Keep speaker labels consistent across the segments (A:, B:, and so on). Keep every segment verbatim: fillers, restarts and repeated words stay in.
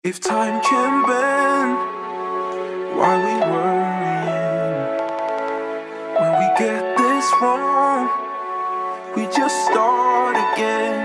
A: If time can bend, why we worrying? When we get this wrong, we just start again.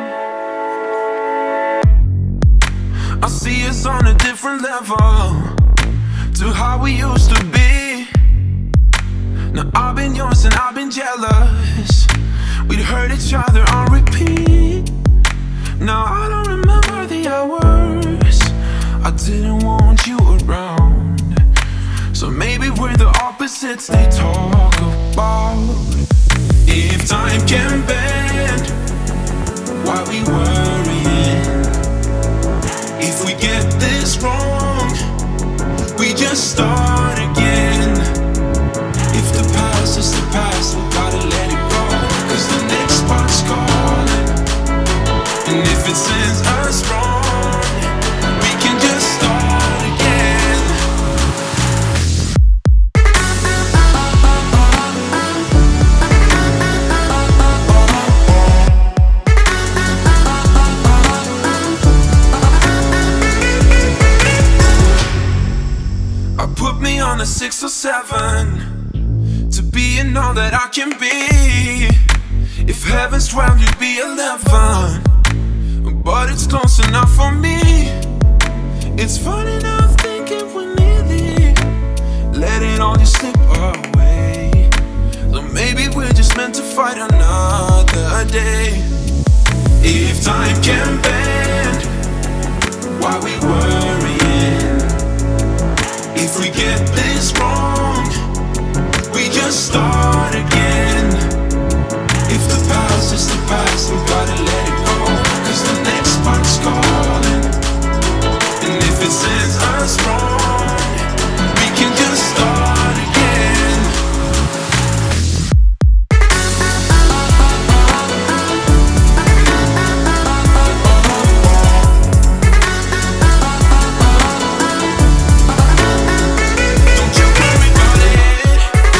A: I see us on a different level to how we used to be. Now I've been yours and I've been jealous. We'd hurt each other on repeat. Now I don't remember the hours I didn't want you around. So maybe we're the opposites they talk about. If time can bend, why we worrying? If we get this wrong, we just start again. If the past is the past, we gotta let it go, 'cause the next part's calling. And if it sends us wrong, we can just start again. I put me on a six or seven to be in all that I can be. If heaven's twelve, you'd be eleven, but it's close enough for me. It's funny now thinking we're nearly letting all this slip away. So maybe we're just meant to fight another day. If time can bend, why we worrying? If we get this wrong, we just start again. If the past is the past, we gotta let it go, 'cause the next part's calling. And if it sends us wrong, we can just start again. Don't you worry about it.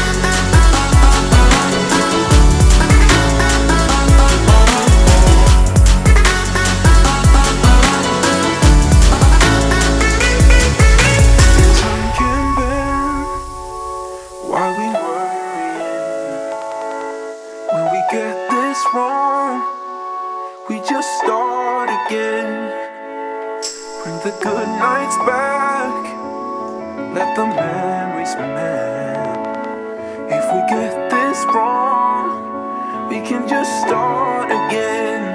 A: Time can bend, why we worrying? When we get this wrong, we just start again. Bring the good nights back, let the memories mend. If we get this wrong, we can just start again.